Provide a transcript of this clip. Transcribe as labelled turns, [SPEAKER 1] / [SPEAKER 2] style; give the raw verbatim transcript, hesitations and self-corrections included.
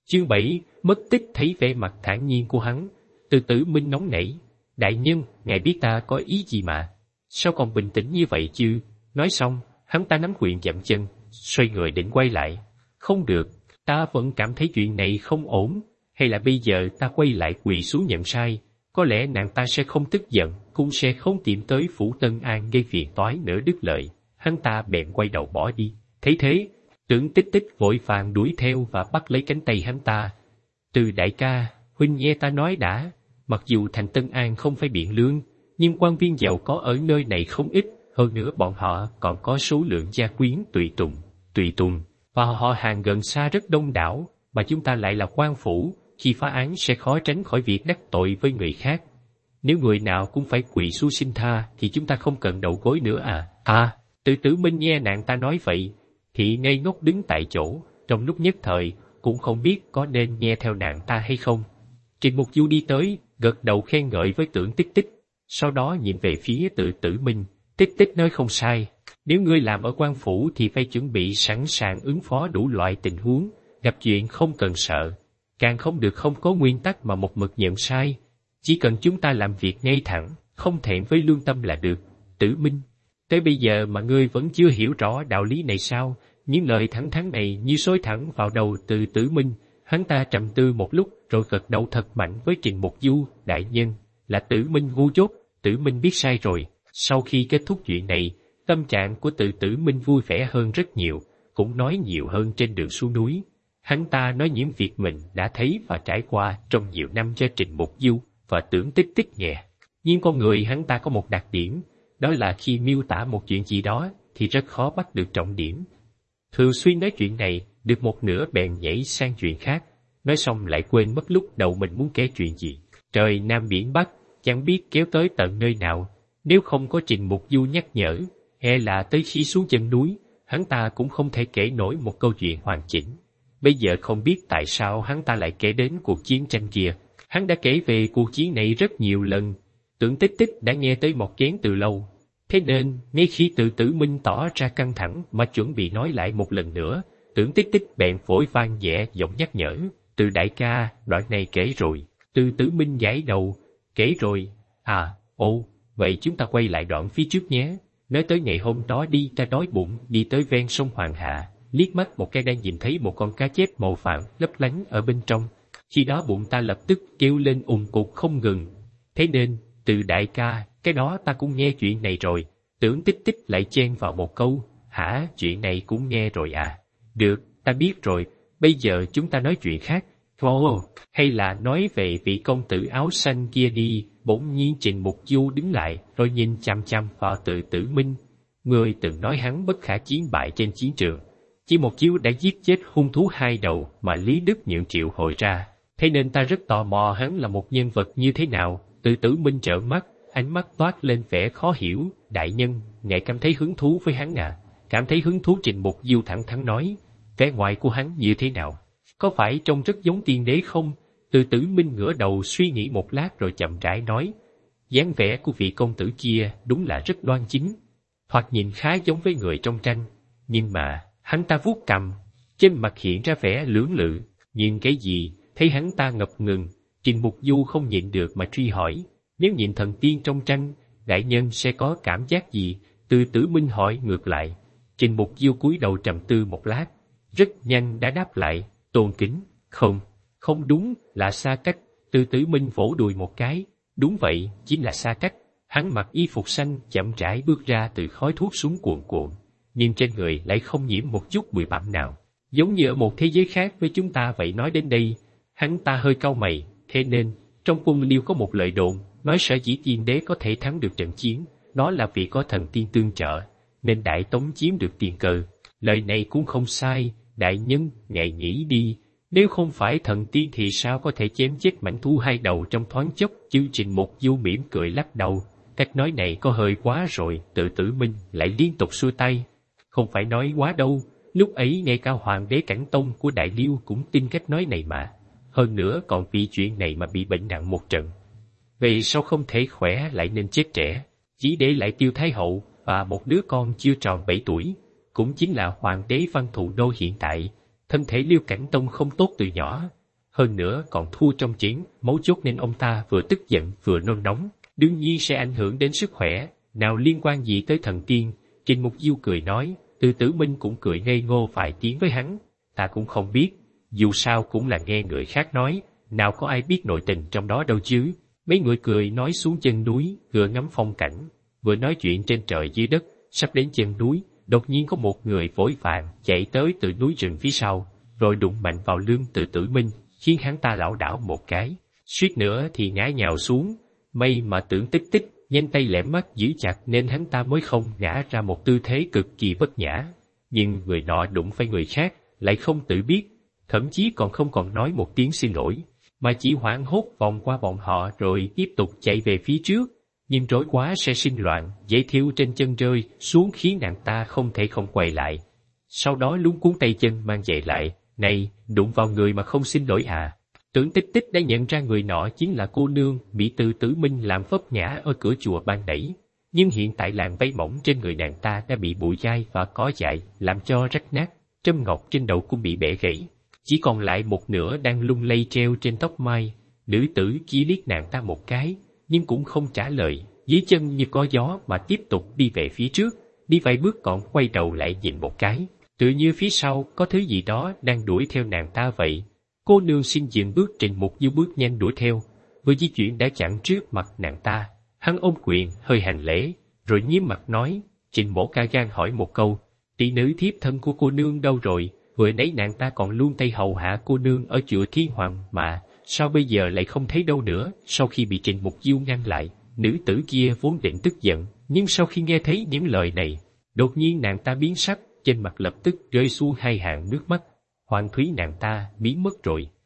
[SPEAKER 1] Chương bảy, mất tích. Thấy vẻ mặt thản nhiên của hắn, Từ Tử Minh nóng nảy. Đại nhân, ngài biết ta có ý gì mà. Sao còn bình tĩnh như vậy chứ? Nói xong, hắn ta nắm quyền dậm chân, xoay người định quay lại. Không được, ta vẫn cảm thấy chuyện này không ổn. Hay là bây giờ ta quay lại quỳ xuống nhận sai, có lẽ nàng ta sẽ không tức giận, cũng sẽ không tìm tới phủ Tân An gây phiền toái nữa đứt lợi. Hắn ta bèn quay đầu bỏ đi. Thấy thế, Tưởng Tích Tích vội vàng đuổi theo và bắt lấy cánh tay hắn ta. Từ đại ca, huynh nghe ta nói đã, mặc dù thành Tân An không phải biện lương, nhưng quan viên giàu có ở nơi này không ít, hơn nữa bọn họ còn có số lượng gia quyến tùy tùng, tùy tùng, và họ hàng gần xa rất đông đảo, mà chúng ta lại là quan phủ, khi phá án sẽ khó tránh khỏi việc đắc tội với người khác. Nếu người nào cũng phải quỳ xuống xin tha, thì chúng ta không cần đầu gối nữa à? À, Từ Tử Minh nghe nàng ta nói vậy, thì ngây ngốc đứng tại chỗ, trong lúc nhất thời, cũng không biết có nên nghe theo nàng ta hay không. Trình Mục Du đi tới, gật đầu khen ngợi với Tưởng Tích Tích, sau đó nhìn về phía Từ Tử Minh. Tích Tích nói không sai, nếu ngươi làm ở quan phủ thì phải chuẩn bị sẵn sàng ứng phó đủ loại tình huống, gặp chuyện không cần sợ, càng không được không có nguyên tắc mà một mực nhận sai. Chỉ cần chúng ta làm việc ngay thẳng, không thẹn với lương tâm là được. Tử Minh, tới bây giờ mà ngươi vẫn chưa hiểu rõ đạo lý này sao? Những lời thẳng thắn này như xối thẳng vào đầu Từ Tử Minh. Hắn ta trầm tư một lúc rồi gật đầu thật mạnh với Trình Mục Du. Đại nhân, là Tử Minh ngu dốt, Tử Minh biết sai rồi. Sau khi kết thúc chuyện này, tâm trạng của Từ Tử Minh vui vẻ hơn rất nhiều, cũng nói nhiều hơn trên đường xuống núi. Hắn ta nói những việc mình đã thấy và trải qua trong nhiều năm cho Trình Mục Du và Tưởng Tích Tích nghe. Nhưng con người hắn ta có một đặc điểm, đó là khi miêu tả một chuyện gì đó thì rất khó bắt được trọng điểm. Thường xuyên nói chuyện này, được một nửa bèn nhảy sang chuyện khác, nói xong lại quên mất lúc đầu mình muốn kể chuyện gì. Trời Nam biển Bắc, chẳng biết kéo tới tận nơi nào, nếu không có Trình Mục Du nhắc nhở, e là tới khi xuống chân núi, hắn ta cũng không thể kể nổi một câu chuyện hoàn chỉnh. Bây giờ không biết tại sao hắn ta lại kể đến cuộc chiến tranh kia. Hắn đã kể về cuộc chiến này rất nhiều lần, Tưởng Tích Tích đã nghe tới một chén từ lâu. Thế nên, ngay khi Từ Tử Minh tỏ ra căng thẳng mà chuẩn bị nói lại một lần nữa, Tưởng Tích Tích bèn vội vang nhẹ giọng nhắc nhở. Từ đại ca, đoạn này kể rồi. Từ Tử Minh giãy đầu. Kể rồi. À, ồ, vậy chúng ta quay lại đoạn phía trước nhé. Nói tới ngày hôm đó đi ta đói bụng, đi tới ven sông Hoàng Hạ, liếc mắt một cái đang nhìn thấy một con cá chép màu vàng lấp lánh ở bên trong. Khi đó bụng ta lập tức kêu lên ùn cục không ngừng. Thế nên, Từ đại ca, cái đó ta cũng nghe chuyện này rồi. Tưởng Tích Tích lại chen vào một câu. Hả, chuyện này cũng nghe rồi à? Được, ta biết rồi, bây giờ chúng ta nói chuyện khác. Ồ, hay là nói về vị công tử áo xanh kia đi. Bỗng nhiên Trình Mục Du đứng lại, rồi nhìn chăm chăm vào Từ Tử Minh. Người từng nói hắn bất khả chiến bại trên chiến trường, chỉ một chiêu đã giết chết hung thú hai đầu mà Lý Đức Nhượng triệu hồi ra. Thế nên ta rất tò mò hắn là một nhân vật như thế nào. Từ Tử Minh trợn mắt, ánh mắt toát lên vẻ khó hiểu. Đại nhân, ngài cảm thấy hứng thú với hắn à? Cảm thấy hứng thú? Trình Mục Du thẳng thắn nói. Vẻ ngoài của hắn như thế nào? Có phải trông rất giống tiên đế không? Từ Tử Minh ngửa đầu suy nghĩ một lát rồi chậm rãi nói. Dáng vẻ của vị công tử kia đúng là rất đoan chính, thoạt nhìn khá giống với người trong tranh. Nhưng mà, hắn ta vuốt cằm, trên mặt hiện ra vẻ lưỡng lự. Nhưng cái gì? Thấy hắn ta ngập ngừng, Trình Mục Du không nhịn được mà truy hỏi. Nếu nhìn thần tiên trong tranh, đại nhân sẽ có cảm giác gì? Từ Tử Minh hỏi ngược lại. Trình Mục Du cúi đầu trầm tư một lát, rất nhanh đã đáp lại. Tôn kính. Không, không đúng, là xa cách. Từ Tử Minh vỗ đùi một cái. Đúng vậy, chính là xa cách. Hắn mặc y phục xanh chậm rãi bước ra từ khói thuốc súng cuồn cuộn, nhưng trên người lại không nhiễm một chút bụi bặm nào, giống như ở một thế giới khác với chúng ta vậy. Nói đến đây, hắn ta hơi cau mày. Thế nên, trong quân Liêu có một lời đồn, nói sở dĩ tiên đế có thể thắng được trận chiến, đó là vì có thần tiên tương trợ, nên Đại Tống chiếm được tiền cơ. Lời này cũng không sai, đại nhân, ngài nghĩ đi, nếu không phải thần tiên thì sao có thể chém chết mãnh thú hai đầu trong thoáng chốc chứ? Trình Mục Du mỉm cười lắc đầu. Cách nói này có hơi quá rồi. Từ Tử Minh lại liên tục xua tay. Không phải nói quá đâu, lúc ấy ngay cả hoàng đế Cảnh Tông của Đại Liêu cũng tin cách nói này mà. Hơn nữa còn vì chuyện này mà bị bệnh nặng một trận. Vậy sao không thể khỏe lại nên chết trẻ, chỉ để lại Tiêu Thái Hậu và một đứa con chưa tròn bảy tuổi, cũng chính là hoàng đế Văn Thụ Đô hiện tại. Thân thể Liêu Cảnh Tông không tốt từ nhỏ, hơn nữa còn thua trong chiến, mấu chốt nên ông ta vừa tức giận vừa nôn nóng, đương nhiên sẽ ảnh hưởng đến sức khỏe, nào liên quan gì tới thần tiên. Trình Mục Diêu cười nói, Từ Tử Minh cũng cười ngây ngô vài tiếng với hắn, ta cũng không biết, dù sao cũng là nghe người khác nói, nào có ai biết nội tình trong đó đâu chứ. Mấy người cười nói xuống chân núi, vừa ngắm phong cảnh, vừa nói chuyện trên trời dưới đất. Sắp đến chân núi, đột nhiên có một người vội vàng chạy tới từ núi rừng phía sau, rồi đụng mạnh vào lưng Từ Tử Minh, khiến hắn ta lảo đảo một cái, suýt nữa thì ngã nhào xuống. May mà Tưởng Tích Tích nhanh tay lẻm mắt giữ chặt nên hắn ta mới không ngã ra một tư thế cực kỳ bất nhã. Nhưng người nọ đụng phải người khác, lại không tự biết, thậm chí còn không còn nói một tiếng xin lỗi, mà chỉ hoảng hốt vòng qua bọn họ rồi tiếp tục chạy về phía trước. Nhưng rối quá sẽ sinh loạn, dễ thiếu trên chân rơi xuống khiến nàng ta không thể không quay lại. Sau đó luống cuốn tay chân mang giày lại, này, đụng vào người mà không xin lỗi à? Tưởng Tích Tích đã nhận ra người nọ chính là cô nương bị Từ Tử Minh làm vấp ngã ở cửa chùa ban nãy. Nhưng hiện tại làn váy mỏng trên người nàng ta đã bị bụi gai và cỏ dại làm cho rách nát, trâm ngọc trên đầu cũng bị bẻ gãy, chỉ còn lại một nửa đang lung lay treo trên tóc mai. Nữ tử chỉ liếc nàng ta một cái, nhưng cũng không trả lời, dưới chân như có gió mà tiếp tục đi về phía trước, đi vài bước còn quay đầu lại nhìn một cái, tự như phía sau có thứ gì đó đang đuổi theo nàng ta vậy. Cô nương xin dừng bước. Trình Mục Diêu bước nhanh đuổi theo, vừa di chuyển đã chặn trước mặt nàng ta. Hắn ôm quyền hơi hành lễ, rồi nghiêm mặt nói, Trình mỗ ca gan hỏi một câu, tỷ nữ thiếp thân của cô nương đâu rồi? Vừa nãy nàng ta còn luôn tay hầu hạ cô nương ở chùa Thiên Hoàng mà, sao bây giờ lại không thấy đâu nữa? Sau khi bị Trình Mục Diêu ngăn lại, nữ tử kia vốn định tức giận, nhưng sau khi nghe thấy những lời này, đột nhiên nàng ta biến sắc, trên mặt lập tức rơi xuống hai hàng nước mắt. Hoàng thúy nàng ta biến mất rồi.